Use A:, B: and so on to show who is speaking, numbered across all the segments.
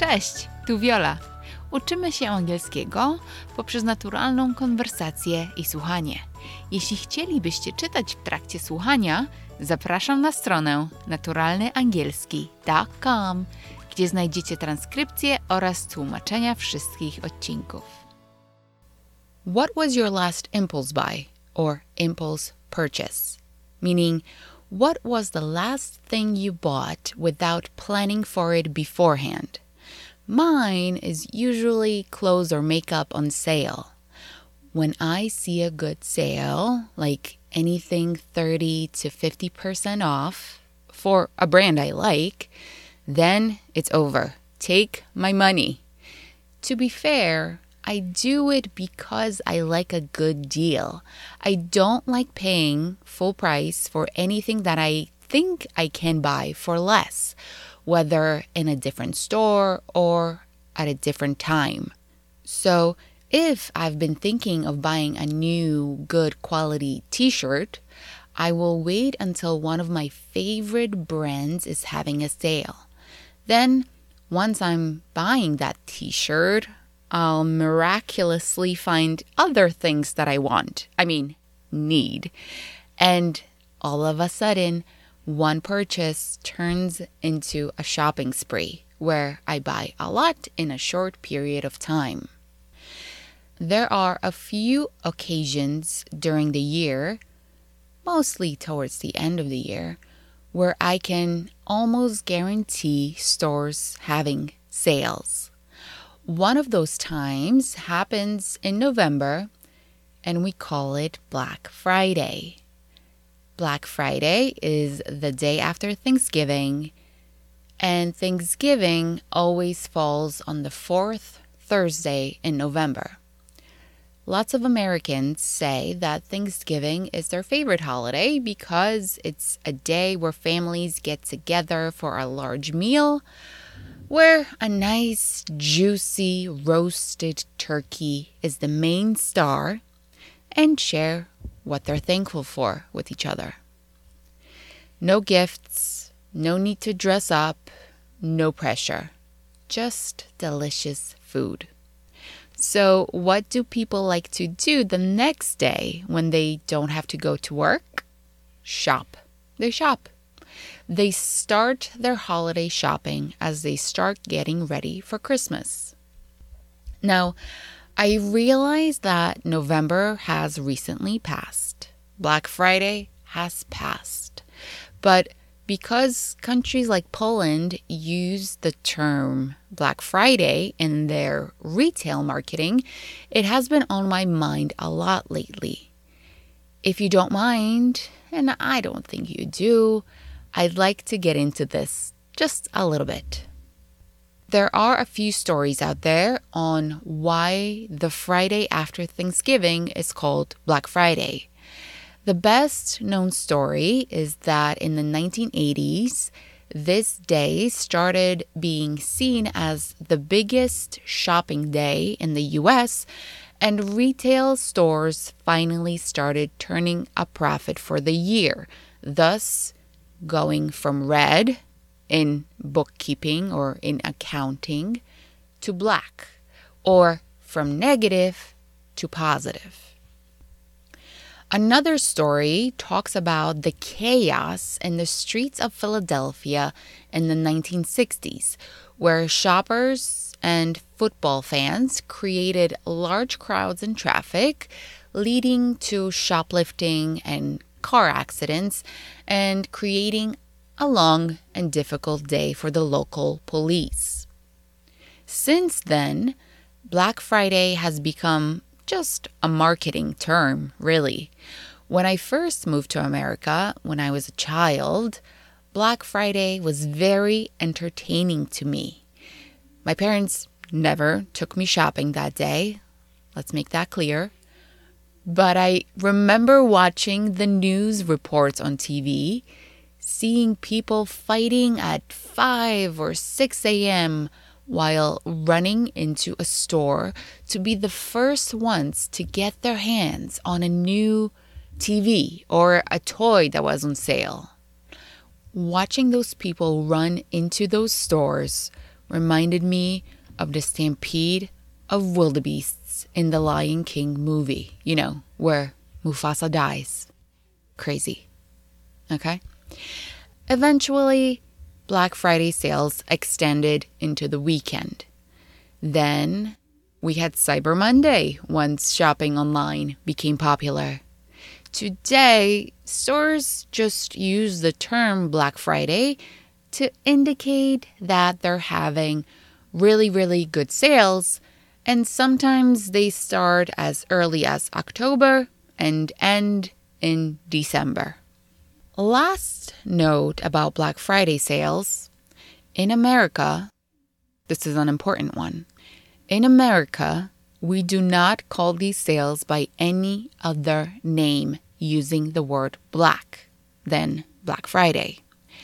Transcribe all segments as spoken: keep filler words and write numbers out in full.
A: Cześć, tu Viola. Uczymy się angielskiego poprzez naturalną konwersację i słuchanie. Jeśli chcielibyście czytać w trakcie słuchania, zapraszam na stronę naturalny angielski kropka com, gdzie znajdziecie transkrypcję oraz tłumaczenia wszystkich odcinków. What was your last impulse buy or impulse purchase? Meaning, what was the last thing you bought without planning for it beforehand? Mine is usually clothes or makeup on sale. When I see a good sale, like anything thirty to fifty percent off for a brand I like, then it's over. Take my money. To be fair, I do it because I like a good deal. I don't like paying full price for anything that I think I can buy for less, whether in a different store or at a different time. So if I've been thinking of buying a new good quality t-shirt, I will wait until one of my favorite brands is having a sale. Then, once I'm buying that t-shirt, I'll miraculously find other things that I want, I mean, need. And all of a sudden, one purchase turns into a shopping spree where I buy a lot in a short period of time. There are a few occasions during the year, mostly towards the end of the year, where I can almost guarantee stores having sales. One of those times happens in November, and we call it Black Friday. Black Friday is the day after Thanksgiving, and Thanksgiving always falls on the fourth Thursday in November. Lots of Americans say that Thanksgiving is their favorite holiday because it's a day where families get together for a large meal, where a nice, juicy, roasted turkey is the main star, and share what they're thankful for with each other. No gifts, no need to dress up, no pressure, just delicious food. So what do people like to do the next day when they don't have to go to work? Shop. They shop. They start their holiday shopping as they start getting ready for Christmas. Now, I realize that November has recently passed. Black Friday has passed. But because countries like Poland use the term Black Friday in their retail marketing, it has been on my mind a lot lately. If you don't mind, and I don't think you do, I'd like to get into this just a little bit. There are a few stories out there on why the Friday after Thanksgiving is called Black Friday. The best known story is that in the nineteen eighties, this day started being seen as the biggest shopping day in the U S, and retail stores finally started turning a profit for the year, thus going from red in bookkeeping or in accounting to black, or from negative to positive. Another story talks about the chaos in the streets of Philadelphia in the nineteen sixties, where shoppers and football fans created large crowds and traffic, leading to shoplifting and car accidents, and creating a long and difficult day for the local police. Since then, Black Friday has become just a marketing term, really. When I first moved to America, when I was a child, Black Friday was very entertaining to me. My parents never took me shopping that day. Let's make that clear. But I remember watching the news reports on T V, seeing people fighting at five or six a.m. while running into a store to be the first ones to get their hands on a new T V or a toy that was on sale. Watching those people run into those stores reminded me of the stampede of wildebeests in the Lion King movie, you know, where Mufasa dies. Crazy. Okay? Eventually, Black Friday sales extended into the weekend. Then we had Cyber Monday once shopping online became popular. Today, stores just use the term Black Friday to indicate that they're having really, really good sales, and sometimes they start as early as October and end in December. Last note about Black Friday sales. In America, this is an important one. In America, we do not call these sales by any other name using the word black than Black Friday.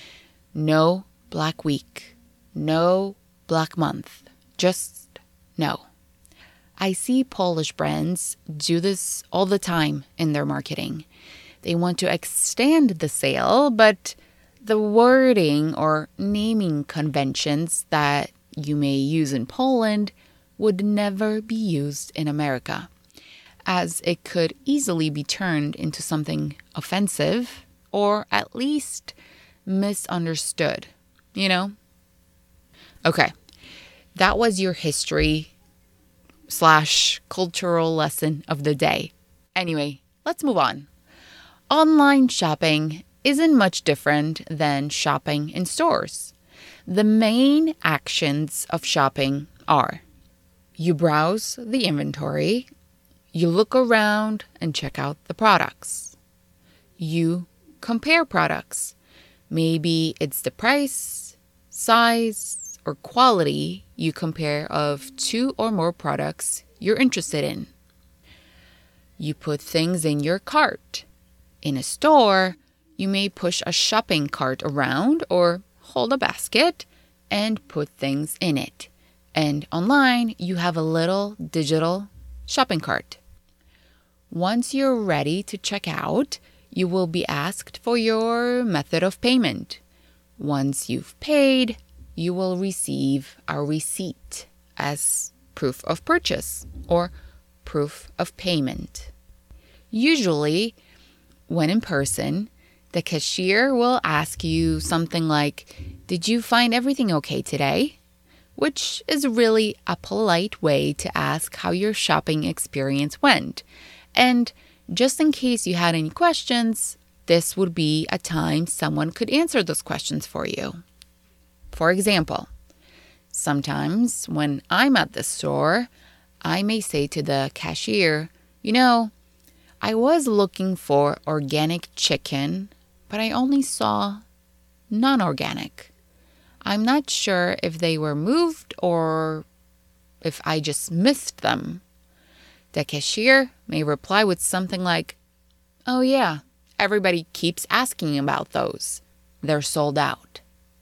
A: No Black Week. No Black Month. Just no. I see Polish brands do this all the time in their marketing. They want to extend the sale, but the wording or naming conventions that you may use in Poland would never be used in America, as it could easily be turned into something offensive or at least misunderstood, you know? Okay, that was your history slash cultural lesson of the day. Anyway, let's move on. Online shopping isn't much different than shopping in stores. The main actions of shopping are: you browse the inventory, you look around and check out the products. You compare products. Maybe it's the price, size, or quality you compare of two or more products you're interested in. You put things in your cart. In a store, you may push a shopping cart around or hold a basket and put things in it. And online, you have a little digital shopping cart. Once you're ready to check out, you will be asked for your method of payment. Once you've paid, you will receive a receipt as proof of purchase or proof of payment. Usually, when in person, the cashier will ask you something like, "Did you find everything okay today?" Which is really a polite way to ask how your shopping experience went. And just in case you had any questions, this would be a time someone could answer those questions for you. For example, sometimes when I'm at the store, I may say to the cashier, "You know, I was looking for organic chicken, but I only saw non-organic. I'm not sure if they were moved or if I just missed them." The cashier may reply with something like, "Oh yeah, everybody keeps asking about those. They're sold out."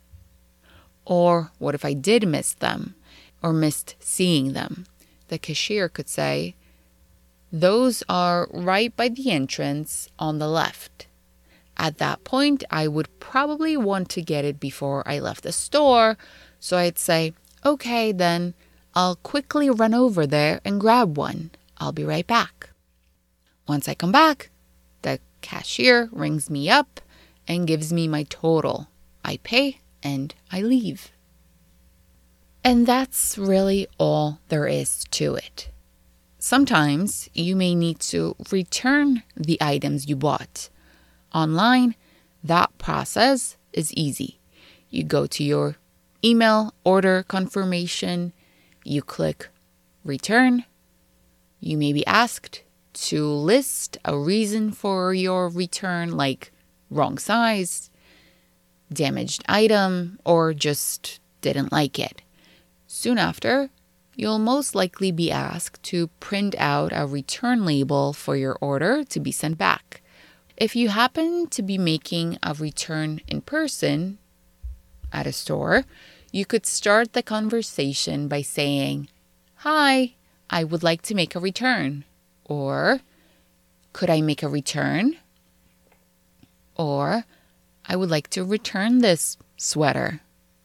A: Or what if I did miss them or missed seeing them? The cashier could say, "Those are right by the entrance on the left." At that point, I would probably want to get it before I left the store, so I'd say, "Okay, then I'll quickly run over there and grab one. I'll be right back." Once I come back, the cashier rings me up and gives me my total. I pay and I leave. And that's really all there is to it. Sometimes you may need to return the items you bought. Online, that process is easy. You go to your email order confirmation, you click return. You may be asked to list a reason for your return, like wrong size, damaged item, or just didn't like it. Soon after, you'll most likely be asked to print out a return label for your order to be sent back. If you happen to be making a return in person at a store, you could start the conversation by saying, "Hi, I would like to make a return." Or, "Could I make a return?" Or, "I would like to return this sweater."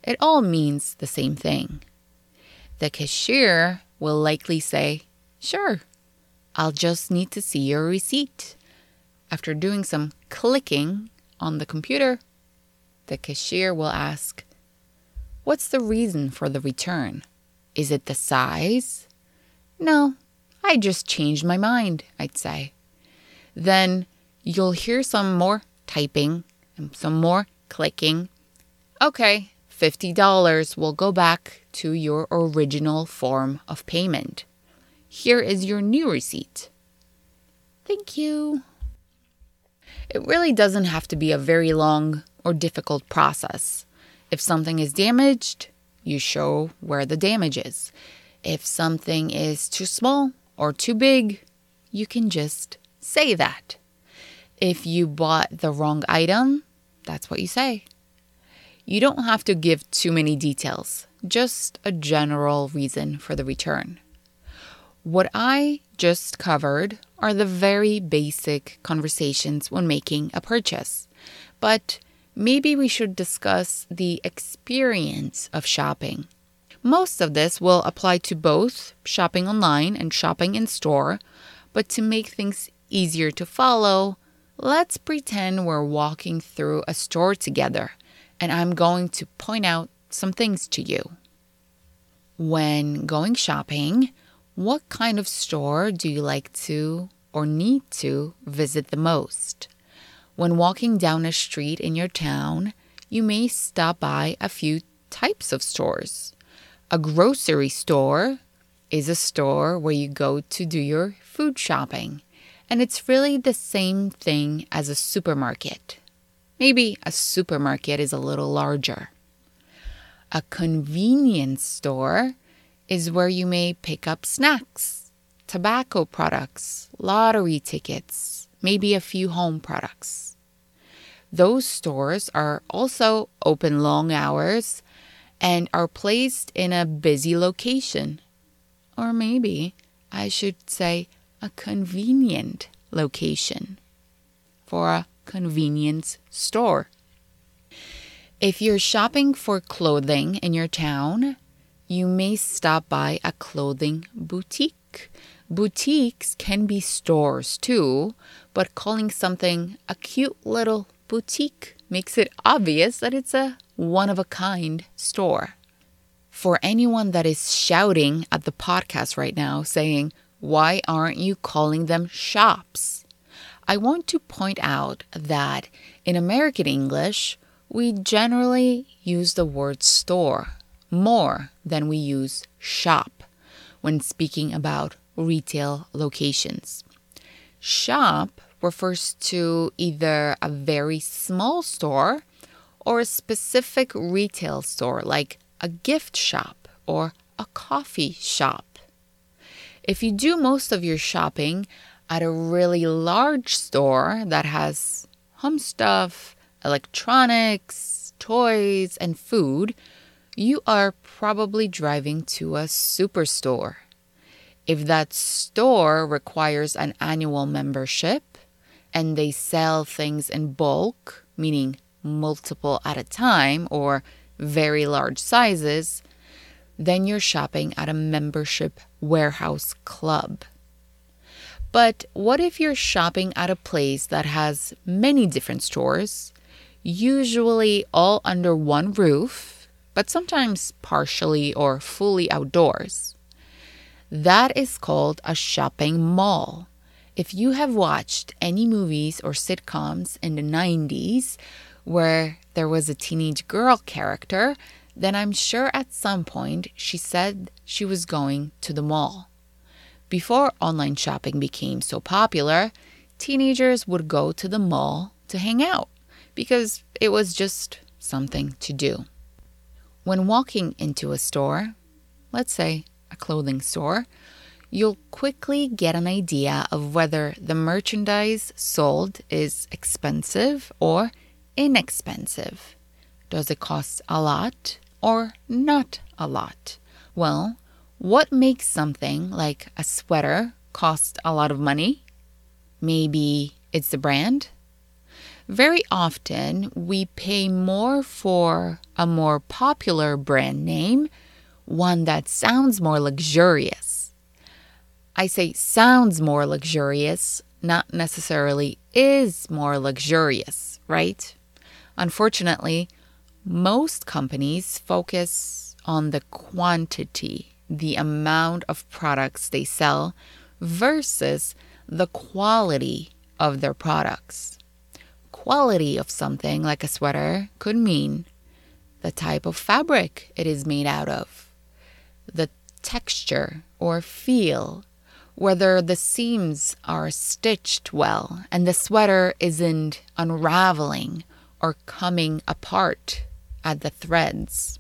A: it all means the same thing. The cashier will likely say, "Sure, I'll just need to see your receipt." After doing some clicking on the computer, the cashier will ask, "What's the reason for the return? Is it the size?" "No, I just changed my mind," I'd say. Then you'll hear some more typing and some more clicking. "Okay, fifty dollars will go back to your original form of payment. Here is your new receipt." "Thank you." It really doesn't have to be a very long or difficult process. If something is damaged, you show where the damage is. If something is too small or too big, you can just say that. If you bought the wrong item, that's what you say. You don't have to give too many details, just a general reason for the return. What I just covered are the very basic conversations when making a purchase. But maybe we should discuss the experience of shopping. Most of this will apply to both shopping online and shopping in store, but to make things easier to follow, let's pretend we're walking through a store together, and I'm going to point out some things to you. When going shopping, what kind of store do you like to or need to visit the most? When walking down a street in your town, you may stop by a few types of stores. A grocery store is a store where you go to do your food shopping, and it's really the same thing as a supermarket. Maybe a supermarket is a little larger. A convenience store is where you may pick up snacks, tobacco products, lottery tickets, maybe a few home products. Those stores are also open long hours and are placed in a busy location. Or maybe I should say a convenient location for a convenience store. If you're shopping for clothing in your town, you may stop by a clothing boutique. Boutiques can be stores too, but calling something a cute little boutique makes it obvious that it's a one-of-a-kind store. For anyone that is shouting at the podcast right now saying, "Why aren't you calling them shops?" I want to point out that in American English, we generally use the word store more than we use shop when speaking about retail locations. Shop refers to either a very small store or a specific retail store like a gift shop or a coffee shop. If you do most of your shopping at a really large store that has home stuff, electronics, toys, and food, you are probably driving to a superstore. If that store requires an annual membership and they sell things in bulk, meaning multiple at a time or very large sizes, then you're shopping at a membership warehouse club. But what if you're shopping at a place that has many different stores, usually all under one roof, but sometimes partially or fully outdoors? That is called a shopping mall. If you have watched any movies or sitcoms in the nineties where there was a teenage girl character, then I'm sure at some point she said she was going to the mall. Before online shopping became so popular, teenagers would go to the mall to hang out because it was just something to do. When walking into a store, let's say a clothing store, you'll quickly get an idea of whether the merchandise sold is expensive or inexpensive. Does it cost a lot or not a lot? Well, what makes something like a sweater cost a lot of money? Maybe it's the brand. Very often, we pay more for a more popular brand name, one that sounds more luxurious. I say sounds more luxurious, not necessarily is more luxurious, right? Unfortunately, most companies focus on the quantity, the amount of products they sell, versus the quality of their products. Quality of something like a sweater could mean the type of fabric it is made out of, the texture or feel, whether the seams are stitched well and the sweater isn't unraveling or coming apart at the threads.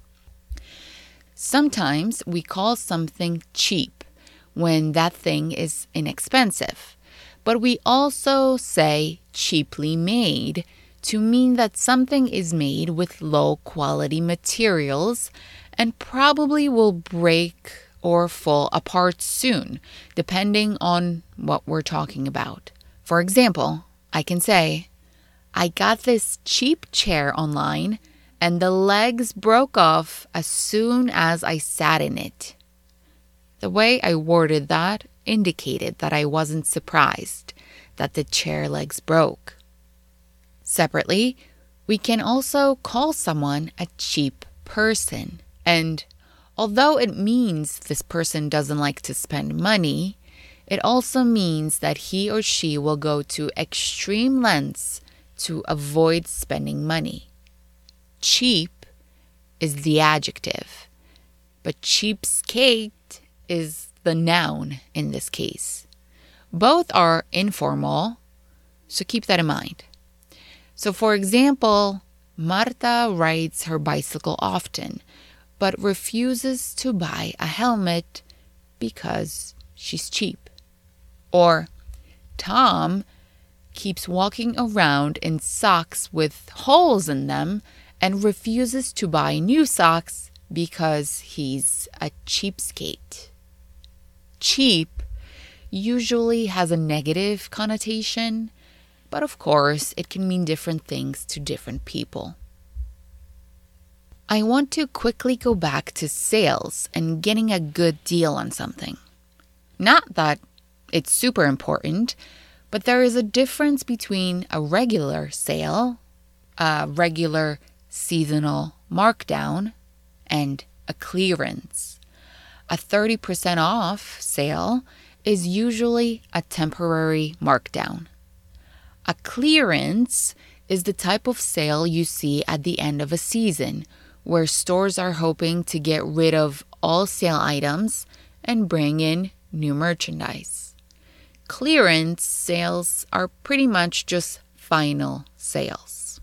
A: Sometimes we call something cheap when that thing is inexpensive, but we also say cheaply made to mean that something is made with low quality materials and probably will break or fall apart soon, depending on what we're talking about. For example, I can say, I got this cheap chair online and the legs broke off as soon as I sat in it. The way I worded that indicated that I wasn't surprised that the chair legs broke. Separately, we can also call someone a cheap person, and although it means this person doesn't like to spend money, it also means that he or she will go to extreme lengths to avoid spending money. Cheap is the adjective, but cheapskate is the noun in this case. Both are informal, so keep that in mind. So for example, Marta rides her bicycle often, but refuses to buy a helmet because she's cheap. Or Tom keeps walking around in socks with holes in them and refuses to buy new socks because he's a cheapskate. Cheap usually has a negative connotation, but of course it can mean different things to different people. I want to quickly go back to sales and getting a good deal on something. Not that it's super important, but there is a difference between a regular sale, a regular seasonal markdown, and a clearance. A thirty percent off sale is usually a temporary markdown. A clearance is the type of sale you see at the end of a season, where stores are hoping to get rid of all sale items and bring in new merchandise. Clearance sales are pretty much just final sales.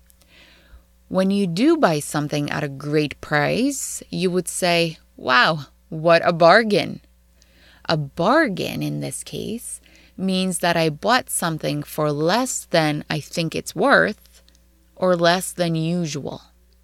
A: When you do buy something at a great price, you would say, wow, what a bargain. A bargain in this case means that I bought something for less than I think it's worth or less than usual.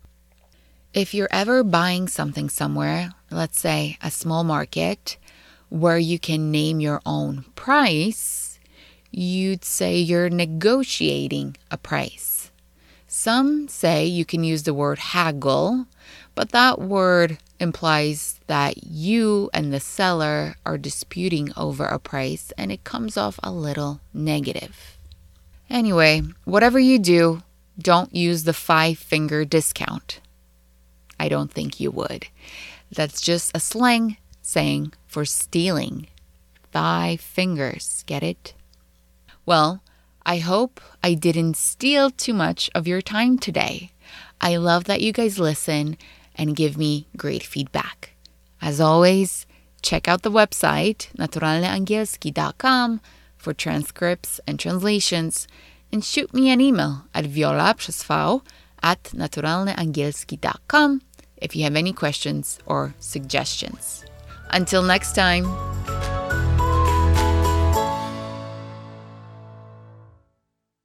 A: If you're ever buying something somewhere, let's say a small market, where you can name your own price, you'd say you're negotiating a price. Some say you can use the word haggle, but that word implies that you and the seller are disputing over a price, and it comes off a little negative. Anyway, whatever you do, don't use the five-finger discount. I don't think you would. That's just a slang saying for stealing. Five fingers, get it? Well, I hope I didn't steal too much of your time today. I love that you guys listen and give me great feedback. As always, check out the website naturalny angielski dot com for transcripts and translations, and shoot me an email at viola przez v at naturalny angielski dot com if you have any questions or suggestions. Until next time.